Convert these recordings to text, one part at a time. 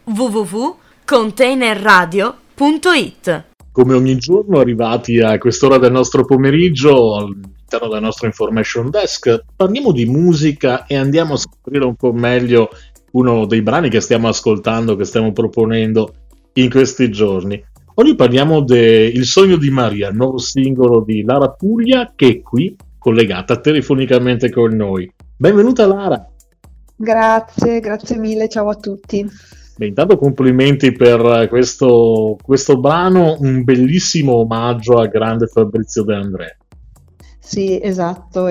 www.containerradio.it. Come ogni giorno, arrivati a quest'ora del nostro pomeriggio, all'interno del nostro Information Desk, parliamo di musica e andiamo a scoprire un po' meglio uno dei brani che stiamo ascoltando, che stiamo proponendo in questi giorni. Oggi parliamo de Il sogno di Maria, il nuovo singolo di Lara Puglia, che è qui collegata telefonicamente con noi. Benvenuta Lara! Grazie mille, ciao a tutti. Beh, intanto complimenti per questo brano, un bellissimo omaggio al grande Fabrizio De André. Sì, esatto.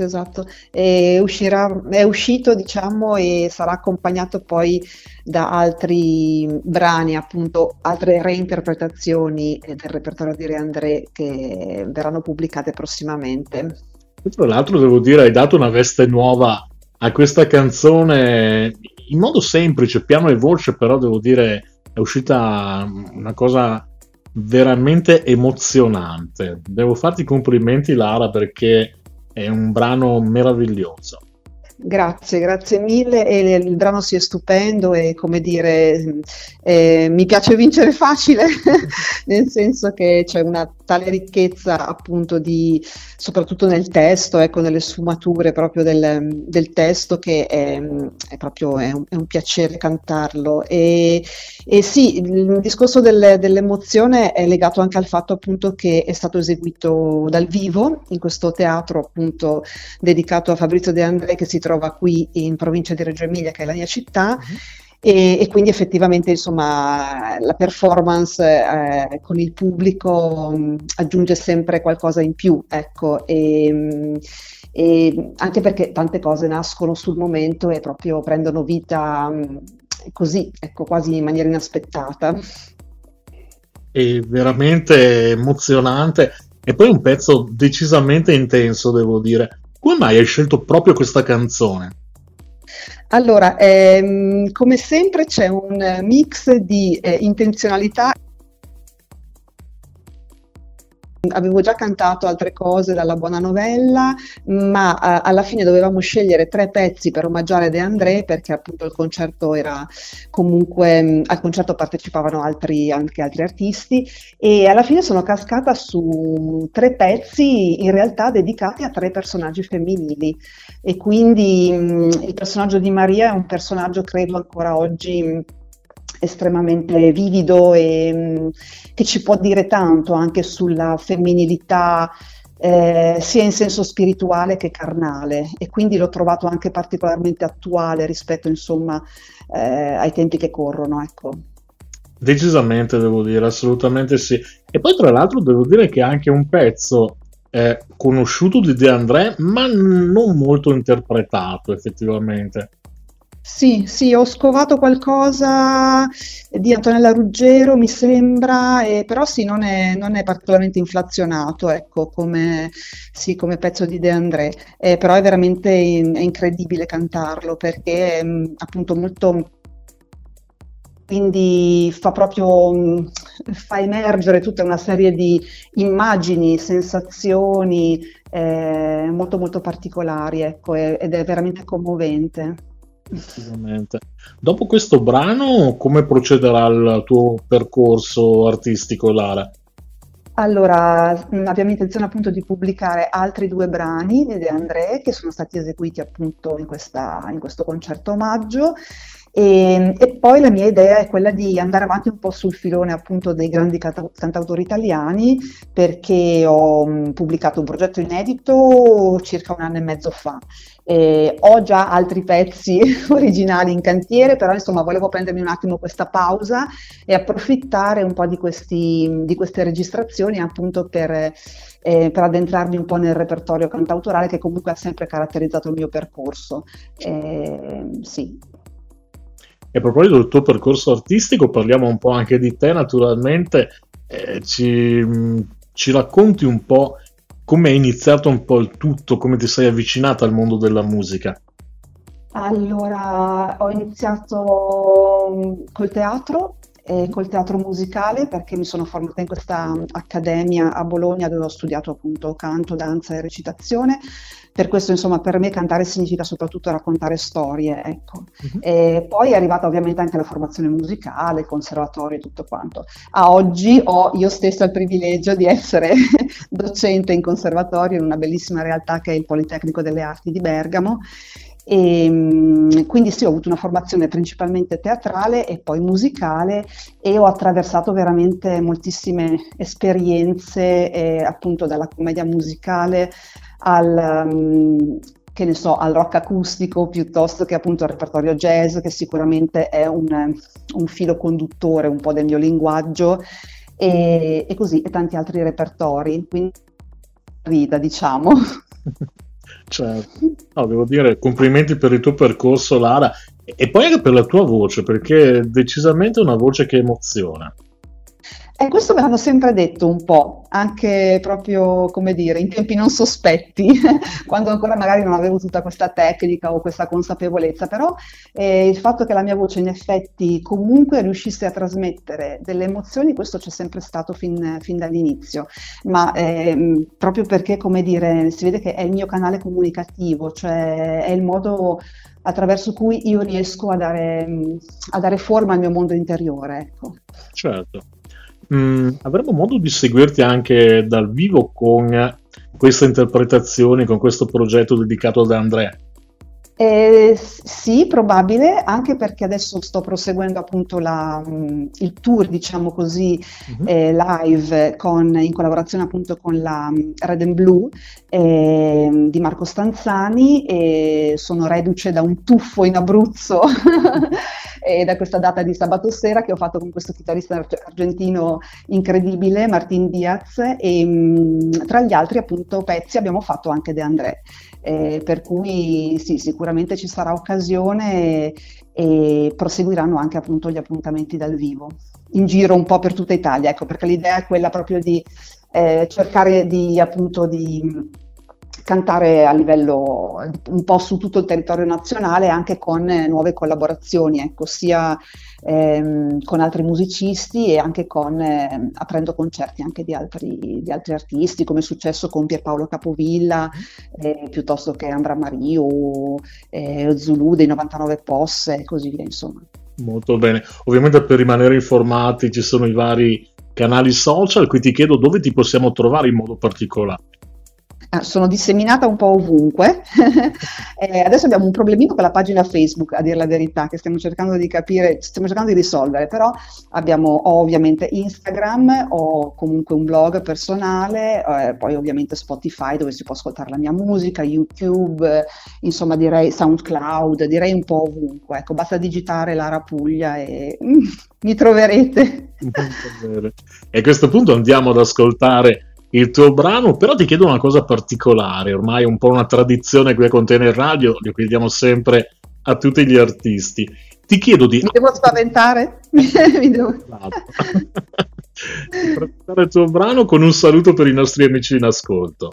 È uscito, diciamo, e sarà accompagnato poi da altri brani, appunto, altre reinterpretazioni del repertorio di De André che verranno pubblicate prossimamente. E tra l'altro, devo dire, hai dato una veste nuova a questa canzone in modo semplice, piano e voce, però devo dire è uscita una cosa veramente emozionante. Devo farti i complimenti Lara, perché è un brano meraviglioso. Grazie mille, e il brano sì è stupendo e, come dire, mi piace vincere facile, nel senso che c'è una tale ricchezza, appunto, soprattutto nel testo, ecco, nelle sfumature proprio del testo, che è un piacere cantarlo. E sì, il discorso dell'emozione è legato anche al fatto, appunto, che è stato eseguito dal vivo in questo teatro, appunto, dedicato a Fabrizio De André, che si trova qui in provincia di Reggio Emilia, che è la mia città. E quindi effettivamente, insomma, la performance con il pubblico aggiunge sempre qualcosa in più, ecco, e anche perché tante cose nascono sul momento e proprio prendono vita così, ecco, quasi in maniera inaspettata. È veramente emozionante e poi un pezzo decisamente intenso, devo dire. Come mai hai scelto proprio questa canzone? Allora, come sempre c'è un mix di intenzionalità. Avevo già cantato altre cose dalla Buona Novella, ma alla fine dovevamo scegliere 3 pezzi per omaggiare De André, perché appunto il concerto era comunque, al concerto partecipavano anche altri artisti, e alla fine sono cascata su 3 pezzi in realtà dedicati a 3 personaggi femminili, e quindi il personaggio di Maria è un personaggio, credo, ancora oggi estremamente vivido e che ci può dire tanto anche sulla femminilità, sia in senso spirituale che carnale, e quindi l'ho trovato anche particolarmente attuale rispetto, insomma, ai tempi che corrono, ecco. Decisamente, devo dire, assolutamente sì. E poi tra l'altro devo dire che è anche un pezzo conosciuto di De André, ma non molto interpretato effettivamente. Sì, ho scovato qualcosa di Antonella Ruggero, mi sembra, però sì, non è particolarmente inflazionato, ecco, come pezzo di De André, però è veramente è incredibile cantarlo, perché è appunto molto, quindi fa emergere tutta una serie di immagini, sensazioni molto molto particolari, ecco, ed è veramente commovente. Dopo questo brano, come procederà il tuo percorso artistico, Lara? Allora, abbiamo intenzione, appunto, di pubblicare altri 2 brani di De André, che sono stati eseguiti appunto in questo concerto omaggio, e poi la mia idea è quella di andare avanti un po' sul filone, appunto, dei grandi cantautori italiani, perché ho pubblicato un progetto inedito circa 1 anno e mezzo fa. Ho già altri pezzi originali in cantiere, però insomma volevo prendermi un attimo questa pausa e approfittare un po' di queste registrazioni, appunto, per addentrarmi un po' nel repertorio cantautorale, che comunque ha sempre caratterizzato il mio percorso. Sì. E a proposito del tuo percorso artistico, parliamo un po' anche di te, naturalmente. Ci racconti un po' come è iniziato un po' il tutto, come ti sei avvicinata al mondo della musica? Allora, ho iniziato col teatro col teatro musicale, perché mi sono formata in questa accademia a Bologna dove ho studiato appunto canto, danza e recitazione. Per questo, insomma, per me cantare significa soprattutto raccontare storie, ecco. Mhm. E poi è arrivata ovviamente anche la formazione musicale, il conservatorio e tutto quanto. A oggi ho io stessa il privilegio di essere docente in conservatorio in una bellissima realtà che è il Politecnico delle Arti di Bergamo. E, quindi sì, ho avuto una formazione principalmente teatrale e poi musicale e ho attraversato veramente moltissime esperienze, appunto dalla commedia musicale al, che ne so, al rock acustico piuttosto che appunto al repertorio jazz, che sicuramente è un filo conduttore un po' del mio linguaggio e così, e tanti altri repertori, quindi vita, diciamo. Certo. No, devo dire complimenti per il tuo percorso, Lara, e poi anche per la tua voce, perché è decisamente una voce che emoziona. E questo me l'hanno sempre detto un po', anche proprio, come dire, in tempi non sospetti, quando ancora magari non avevo tutta questa tecnica o questa consapevolezza, però il fatto che la mia voce in effetti comunque riuscisse a trasmettere delle emozioni, questo c'è sempre stato fin dall'inizio, ma proprio perché, come dire, si vede che è il mio canale comunicativo, cioè è il modo attraverso cui io riesco a dare forma al mio mondo interiore, ecco. Certo. Avremo modo di seguirti anche dal vivo con queste interpretazioni, con questo progetto dedicato ad Andrea. Sì, probabile, anche perché adesso sto proseguendo appunto il tour, diciamo così, Mhm. live in collaborazione appunto con la Red and Blue di Marco Stanzani e sono reduce da un tuffo in Abruzzo e da questa data di sabato sera che ho fatto con questo chitarrista argentino incredibile, Martín Diaz, e tra gli altri appunto pezzi abbiamo fatto anche De André. Per cui sì, sicuramente ci sarà occasione e proseguiranno anche appunto gli appuntamenti dal vivo, in giro un po' per tutta Italia, ecco, perché l'idea è quella proprio di cercare di appunto di cantare a livello un po' su tutto il territorio nazionale, anche con nuove collaborazioni, ecco, sia con altri musicisti e anche aprendo concerti anche di altri artisti, come è successo con Pierpaolo Capovilla, piuttosto che Ambra Mario, Zulu dei 99 Posse e così via, insomma. Molto bene. Ovviamente per rimanere informati ci sono i vari canali social, qui ti chiedo dove ti possiamo trovare in modo particolare. Sono disseminata un po' ovunque. Adesso abbiamo un problemino con la pagina Facebook, a dire la verità, che stiamo cercando di capire, stiamo cercando di risolvere, però ho ovviamente Instagram, ho comunque un blog personale, poi ovviamente Spotify dove si può ascoltare la mia musica, YouTube, insomma direi SoundCloud, direi un po' ovunque. Ecco, basta digitare Lara Puglia e mi troverete. Molto bene. E a questo punto andiamo ad ascoltare il tuo brano, però ti chiedo una cosa particolare, ormai è un po' una tradizione qui a Container Radio, lo chiediamo sempre a tutti gli artisti. Ti chiedo di Mi devo spaventare? Mi devo... di presentare il tuo brano con un saluto per i nostri amici in ascolto.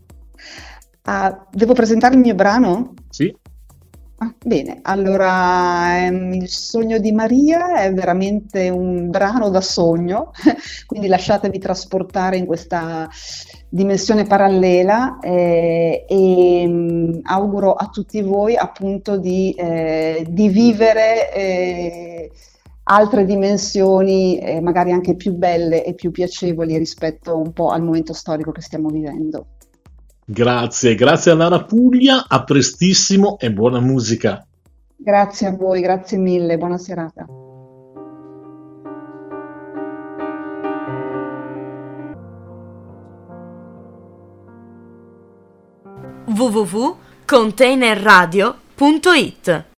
Devo presentare il mio brano? Sì? Bene, allora Il sogno di Maria è veramente un brano da sogno, quindi lasciatevi trasportare in questa dimensione parallela e auguro a tutti voi appunto di vivere altre dimensioni, magari anche più belle e più piacevoli rispetto un po' al momento storico che stiamo vivendo. Grazie, grazie a Lara Puglia, a prestissimo e buona musica. Grazie a voi, grazie mille, buona serata. www.containerradio.it